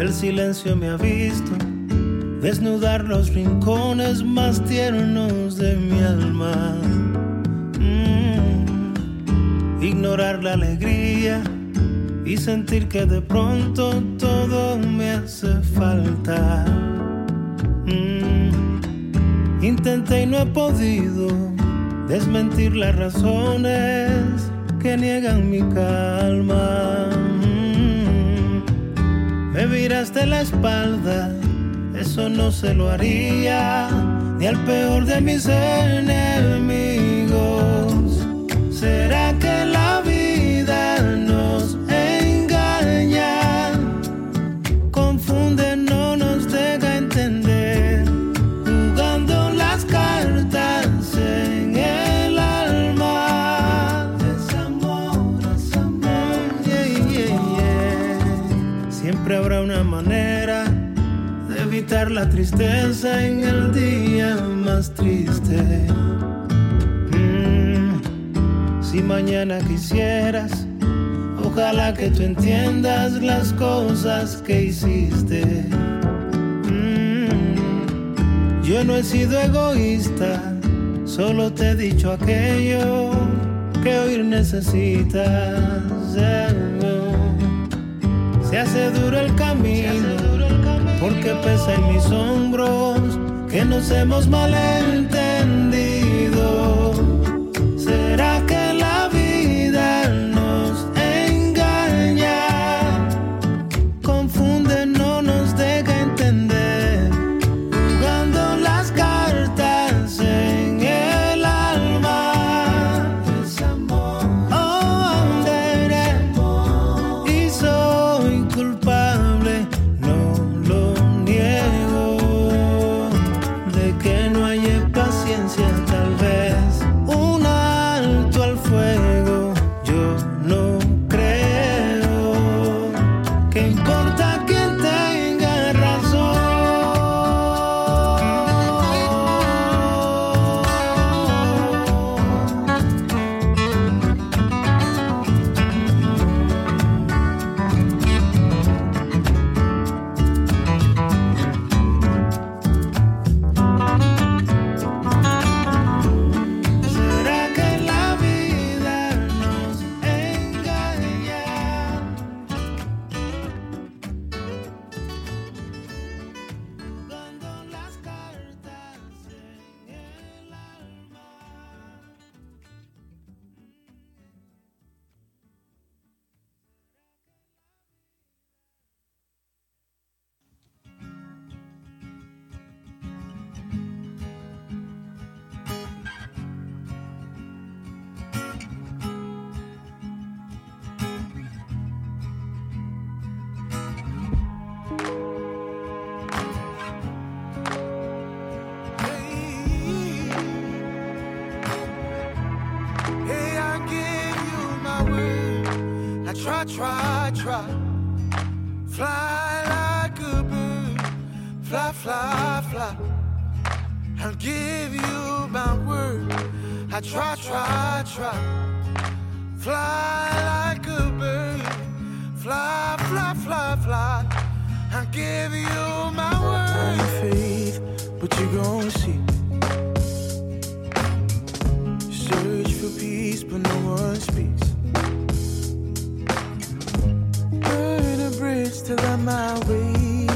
El silencio me ha visto desnudar los rincones más tiernos de mi alma. Ignorar la alegría y sentir que de pronto todo me hace falta. Intenté y no he podido desmentir las razones que niegan mi calma. Me viraste la espalda, eso no se lo haría ni al peor de mis enemigos. ¿Será que la vida nos engaña? Confunde, no nos deja entender, jugando las cartas en el alma. Desamor, desamor, yeah, yeah, yeah. Siempre habrá una manera de evitar la tristeza en el día más triste. Si mañana quisieras, ojalá que tú entiendas las cosas que hiciste. Yo no he sido egoísta, solo te he dicho aquello que oír necesitas. Se hace duro el camino, porque pesa en mis hombros que nos hemos malentendido. ¿Será que la vida nos engaña? Confunde, no nos deja entender, jugando las cartas en el alma. Desamor, oh, y soy culpable, no lo niego, de que no haya paciencia, tal vez. Fuego, yo no creo que importa quien tenga razón. Try, fly like a bird, fly, fly, fly. I'll give you my word. I try, fly like a bird, fly, fly, fly, fly. I'll give you my word. Faith, but you gon' see. Search for peace, but no one speaks. Till I'm away,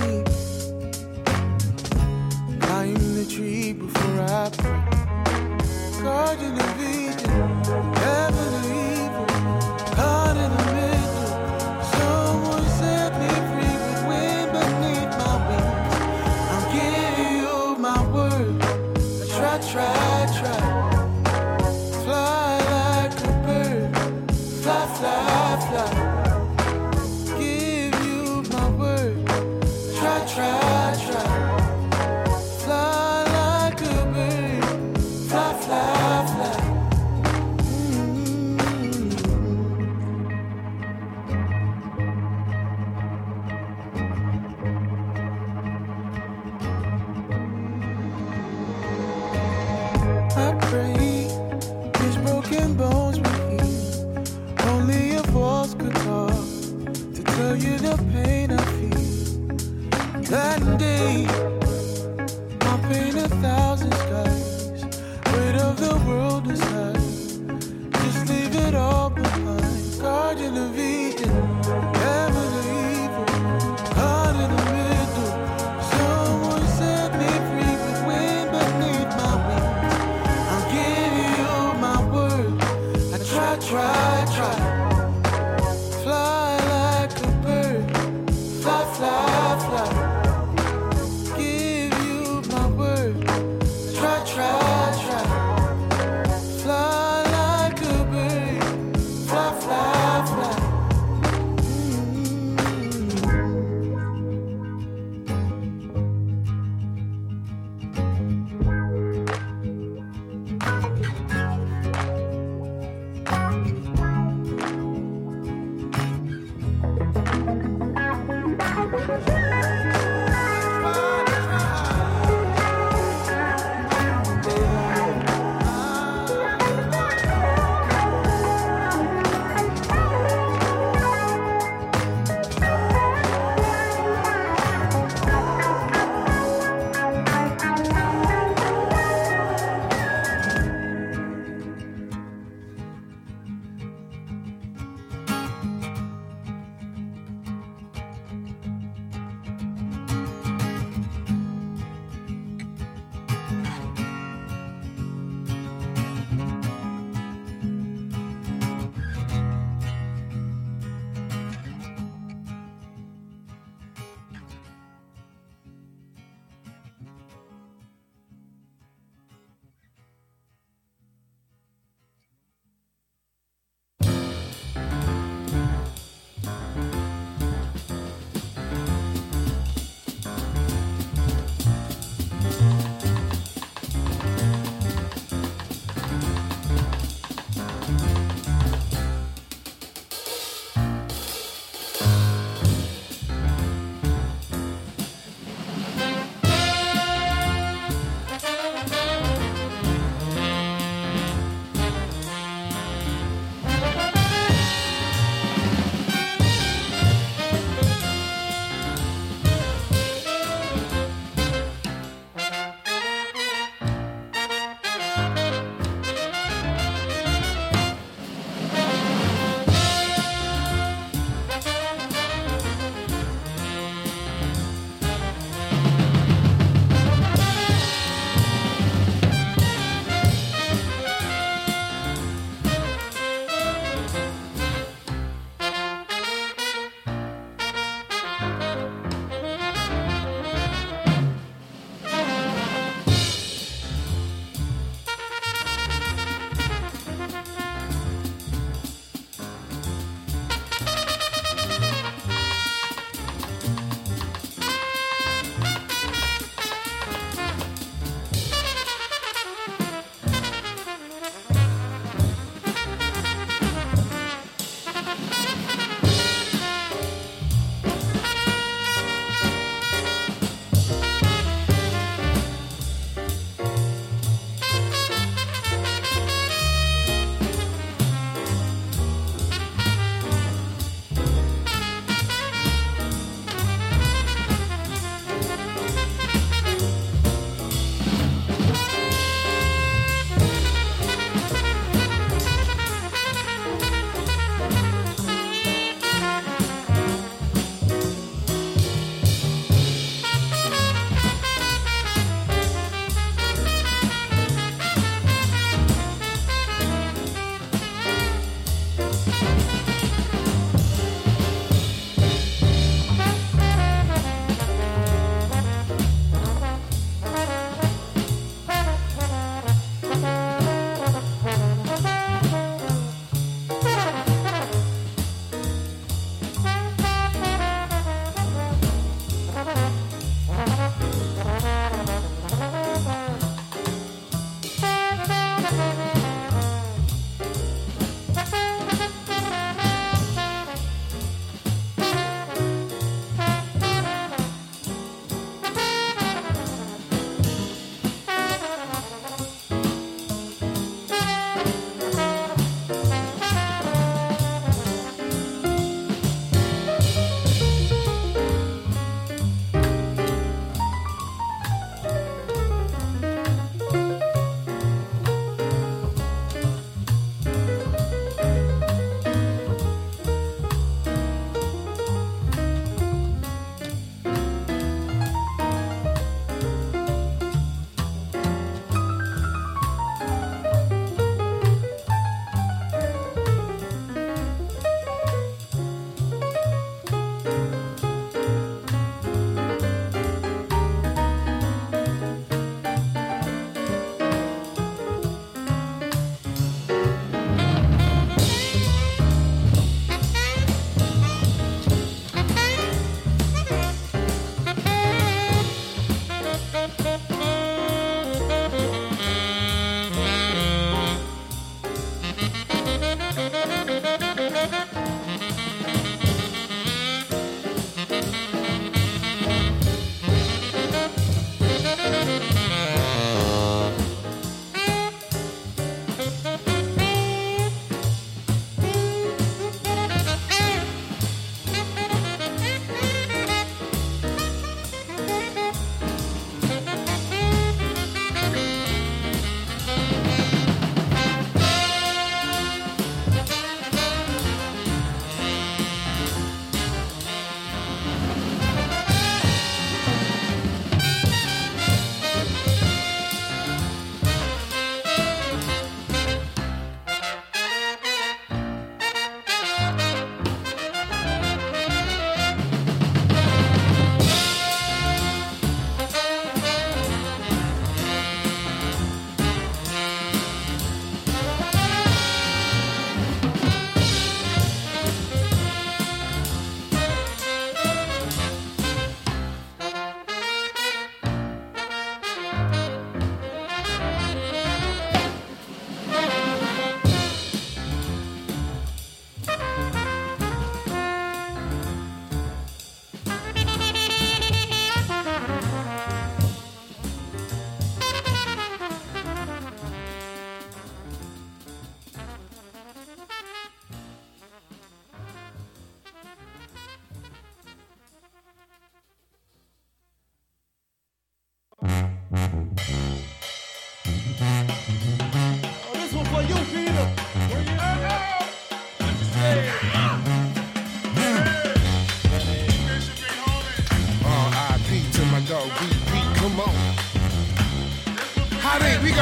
climb the tree before I pray. Guardian of vision, heaven or evil, caught in the middle. Someone set me free with wind beneath my wings. I'll give you my word. I try, fly like a bird, fly, fly, fly. Try, fly like a bird, fly, fly, fly. I pray these broken bones will heal. Only your voice could talk to tell you the pain I feel. That day, I'll paint 1,000 skies. Weight of the world aside, just leave it all behind. Garden of Eden, heaven or evil, caught in the middle. Someone set me free with wind beneath my wings. I'll give you my word. I try. Fly like a bird, fly. Give you my word. Try. Fly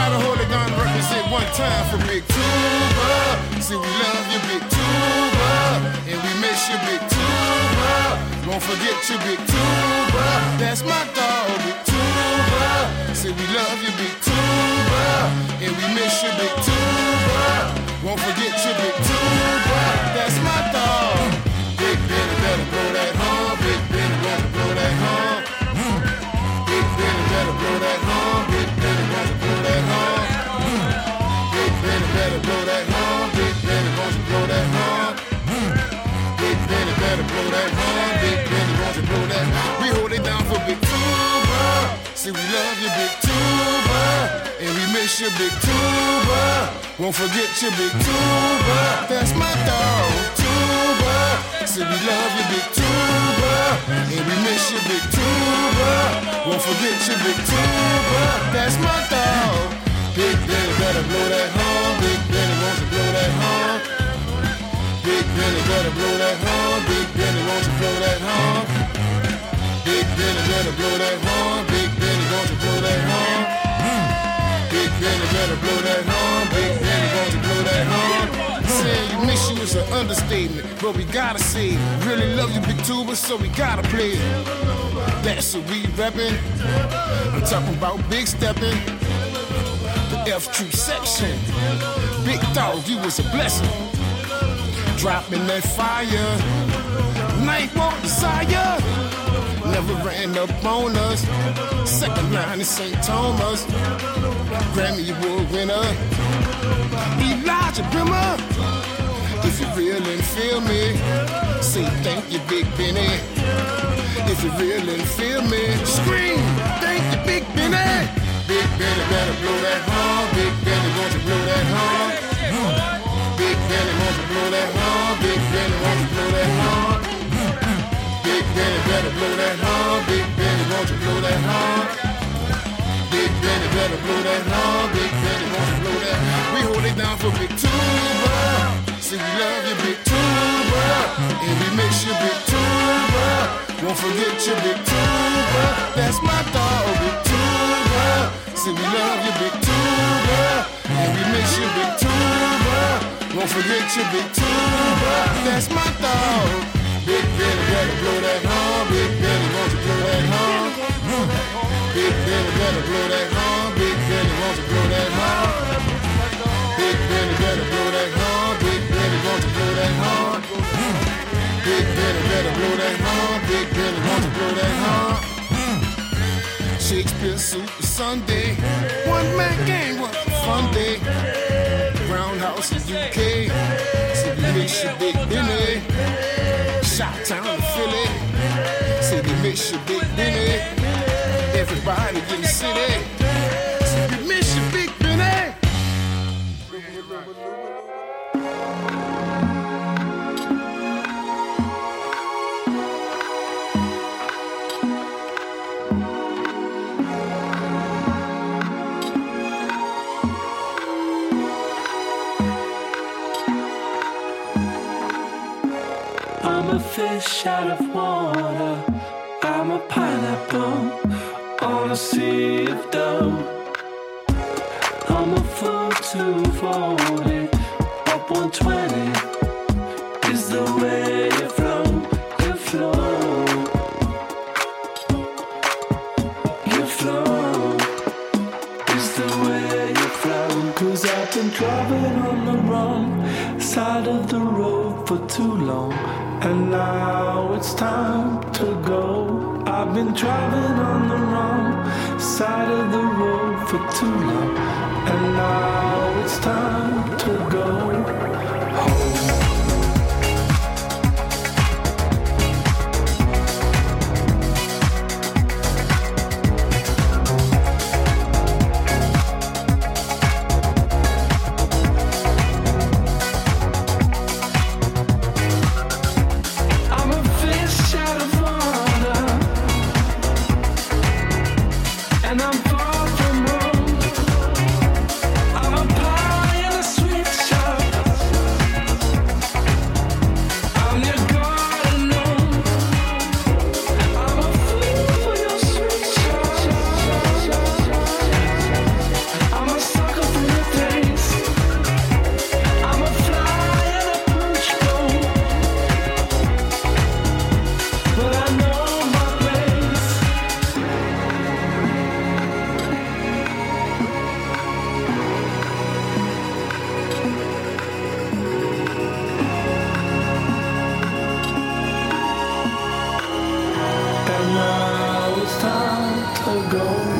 Everybody hold it down, represent one time for Big Tuba. See, we love you, Big Tuba, and we miss you, Big Tuba. Won't forget you, Big Tuba. That's my dog, Big Tuba. See, we love you, Big Tuba, and we miss you, Big Tuba. Won't forget you, Big Tuba. That's my dog. Big Benny better blow that horn. Big Benny better blow that horn. Big Benny better blow that horn. Big Benny better blow that horn. Big Benny better blow that horn. Big Benny wants to blow that horn. Big Benny better blow that horn. Big Benny wants to blow that. We hold it down for Big Tuba. See, we love you, Big Tuba, and we miss you, Big Tuba. Won't forget you, Big Tuba. That's my dog, Tuba. See, we love you, Big Tuba, and we miss you, Big Tuba. Won't forget you, Big Tuba. That's my dog. Big Benny better blow that horn. Big Benny wants to blow that horn. Big Benny better blow that horn. Big Benny wants to blow that horn. Big Benny better blow that horn. Big Benny wants to blow that horn. Big Benny better blow that horn. Big Benny wants to blow that horn. Saying you miss you is an understatement, but we gotta say it. Really love you, Big Tuba, so we gotta play it. That's what we reppin'. I'm talking about big steppin'. The F Troop section. Big dog, you was a blessing. Dropping that fire. Night walk desire. Never ran up on us. Second line in St. Thomas. Grammy Award winner. Elijah Brimmer. If you real and feel me, say thank you, Big Benny. If you real and feel me, scream, thank you, Big Benny. Big Benny better blow that horn. Big Benny wants to blow that horn. Big Benny wants to blow that horn. Big Benny wants to blow that horn. Big Benny better blow that horn. Big Benny wants to blow that horn. Big Benny better blow that horn. Big Benny wants to blow that horn. We hold it down for Big Tuba. See, we love you, Big Tuba, and we miss you, Big Tuba. Won't forget you, Big Tuba. That's my dog, Big Tuba. See, we love you, Big Tuba, and we miss you, Big Tuba. Won't forget you, Big Tuba. That's my dog. Big Benny better blow that horn. Big Benny wants to blow that horn. Big Benny better blow that horn. Big Benny wants to blow that horn. Big Benny better blow that horn. Big Benny wants to blow that horn. Big Benny better blow that horn. Big Benny wants to blow that horn. Shakespeare Super Sunday. One man game was a fun day. Roundhouse in UK. See, we miss you, Big Benny. Shot-town in Philly. See, we miss you, Big Benny. Everybody in the city. See, we miss you, Big Benny. I'm a fish out of water. I'm a pineapple on a sea of dough. I'm a fool 240, up 120 is the way you flow, you flow, you flow, is the way you flow. 'Cause I've been driving on the wrong side of the road for too long, and now it's time to go. I've been driving on the wrong side of the road for too long, and now it's time to go home. And I'm far from home. I'm a pie in the And now it's time to go home.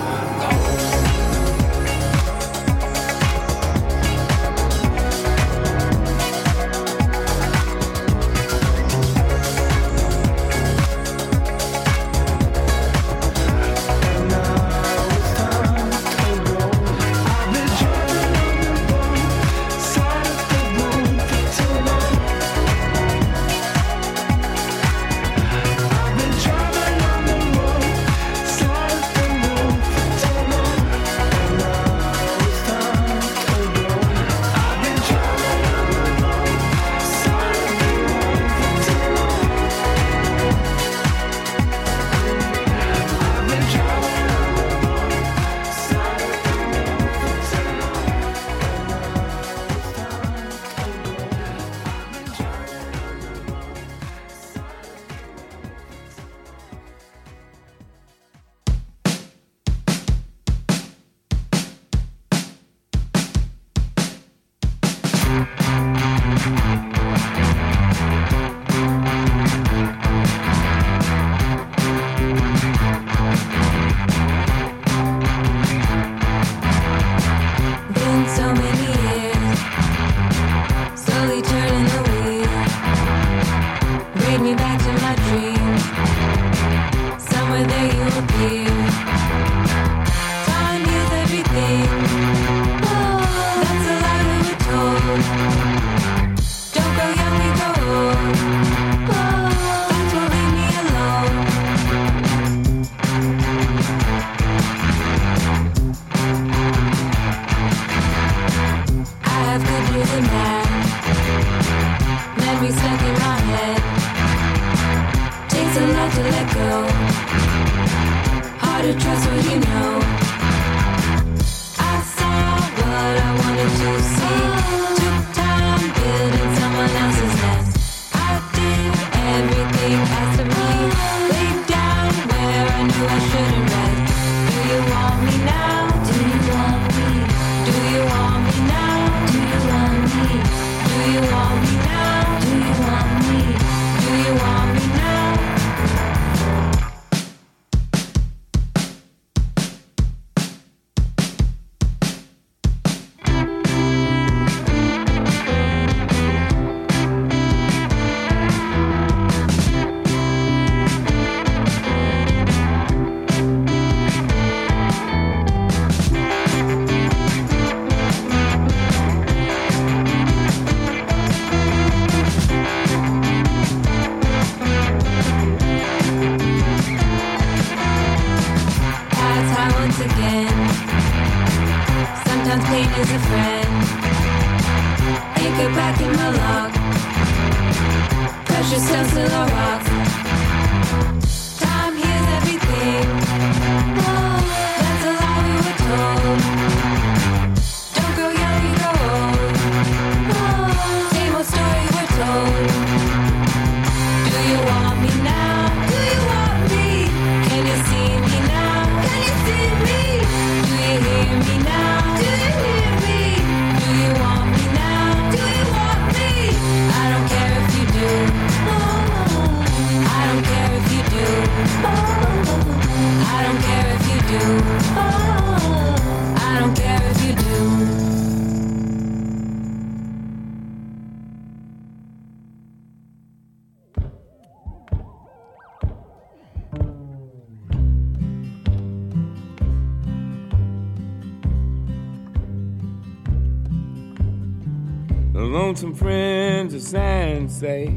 Lonesome friends of science say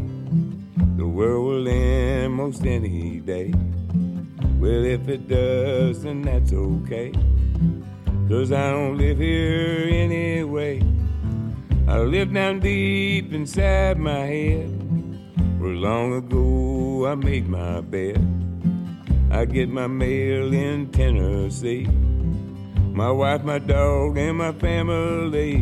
the world will end most any day. Well, if it does, then that's okay, 'cause I don't live here anyway. I live down deep inside my head, where long ago I made my bed. I get my mail in Tennessee, my wife, my dog, and my family.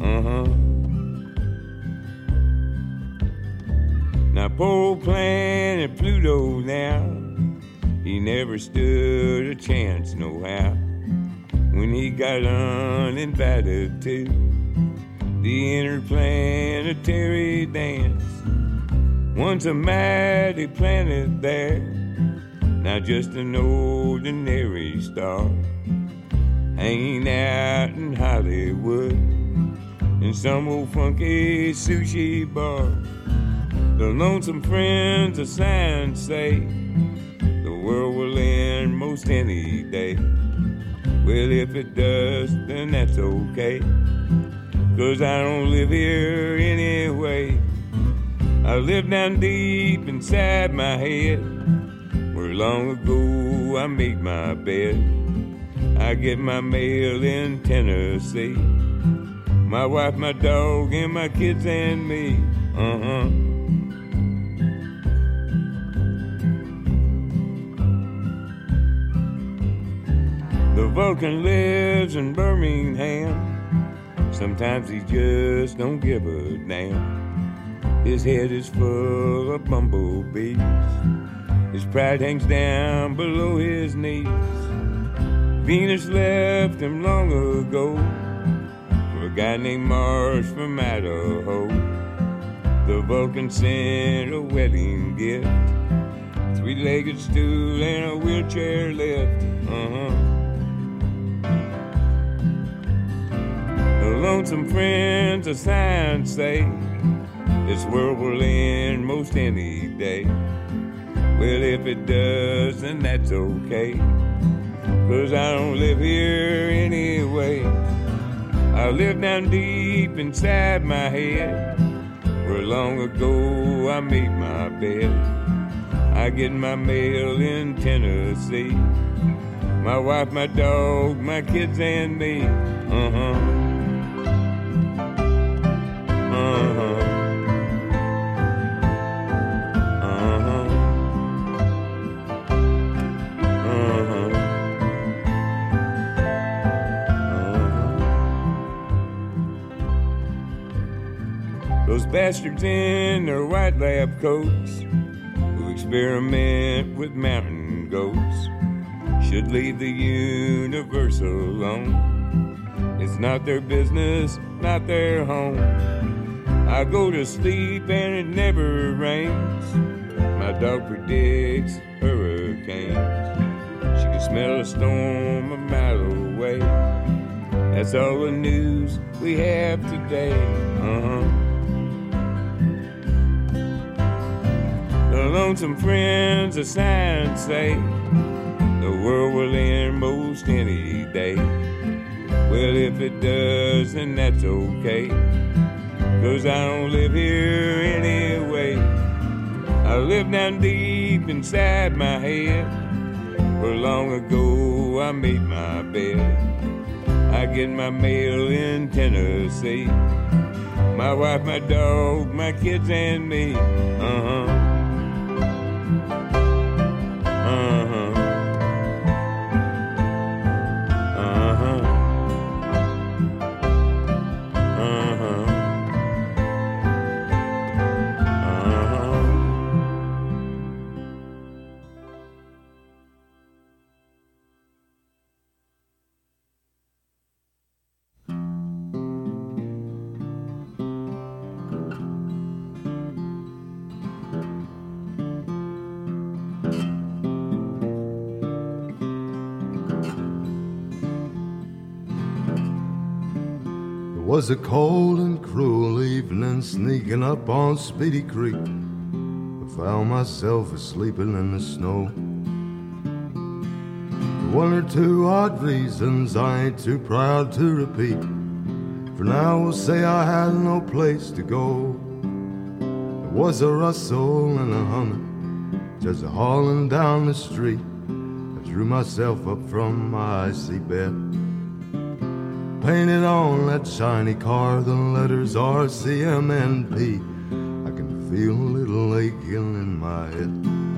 Now poor planet Pluto now, he never stood a chance no how when he got uninvited to the interplanetary dance. Once a mighty planet there, not just an ordinary star, hanging out in Hollywood in some old funky sushi bar. The lonesome friends of science say the world will end most any day. Well, if it does, then that's okay, 'cause I don't live here anyway. I live down deep inside my head, where long ago I made my bed. I get my mail in Tennessee, my wife, my dog, and my kids and me. The Vulcan lives in Birmingham. Sometimes he just don't give a damn. His head is full of bumblebees. His pride hangs down below his knees. Venus left him long ago for a guy named Mars from Idaho. The Vulcan sent a wedding gift, 3-legged stool and a wheelchair lift. The lonesome friends of science say this world will end most any day. Well, if it does, then that's okay, 'cause I don't live here anyway. I live down deep inside my head, where long ago I made my bed. I get my mail in Tennessee, my wife, my dog, my kids and me. Those bastards in their white lab coats who experiment with mountain goats should leave the universe alone. It's not their business, not their home. I go to sleep and it never rains. My dog predicts hurricanes. She can smell a storm a mile away. That's all the news we have today. The lonesome friends of science say the world will end most any day. Well, if it does, then that's okay, 'cause I don't live here anyway. I live down deep inside my head, where long ago I made my bed. I get my mail in Tennessee, my wife, my dog, my kids and me. It was a cold and cruel evening, sneaking up on Speedy Creek. I found myself asleeping in the snow. For one or two odd reasons I ain't too proud to repeat. For now we'll say I had no place to go. There was a rustle and a humming, just a hauling down the street. I drew myself up from my icy bed. Painted on that shiny car, the letters RCMNP. I can feel a little aching in my head.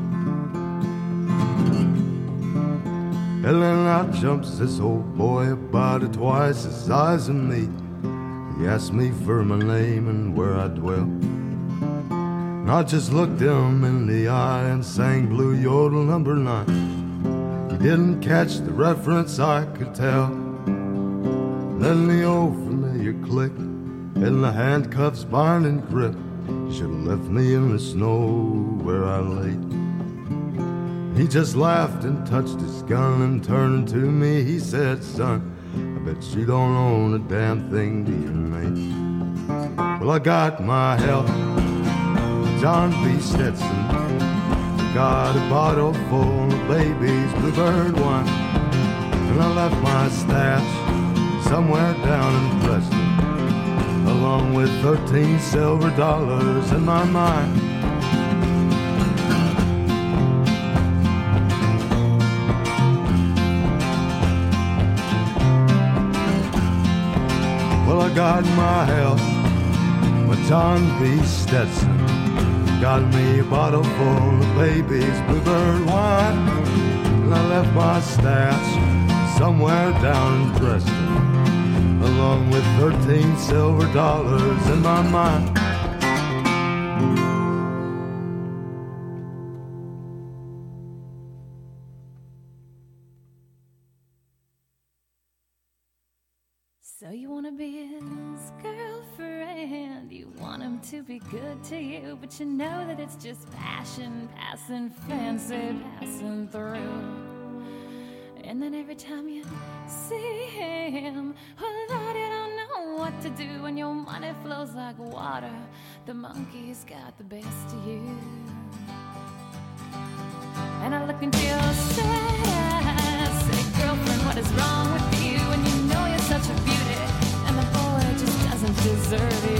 And then out jumps this old boy about twice the size of me. He asked me for my name and where I dwell. And I just looked him in the eye and sang Blue Yodel number 9. He didn't catch the reference, I could tell. Then the old familiar click and the handcuffs binding grip. You should have left me in the snow where I lay. He just laughed and touched his gun and turned to me. He said, son, I bet you don't own a damn thing, do you, mate? Well, I got my health, John B. Stetson. Got a bottle full of baby's bluebird wine. And I left my stash somewhere down in Preston, along with 13 silver dollars in my mind. Well, I got my health, my John B. Stetson. Got me a bottle full of baby's bluebird wine. And I left my stash somewhere down in Preston, along with 13 silver dollars in my mind. So you wanna be his girlfriend, you want him to be good to you, but you know that it's just passion, passing, fancy, passing through. And then every time you see him, oh Lord, you don't know what to do, and your money flows like water. The monkey's got the best of you. And I look into your eyes, say, girlfriend, what is wrong with you? And you know you're such a beauty, and the boy just doesn't deserve you.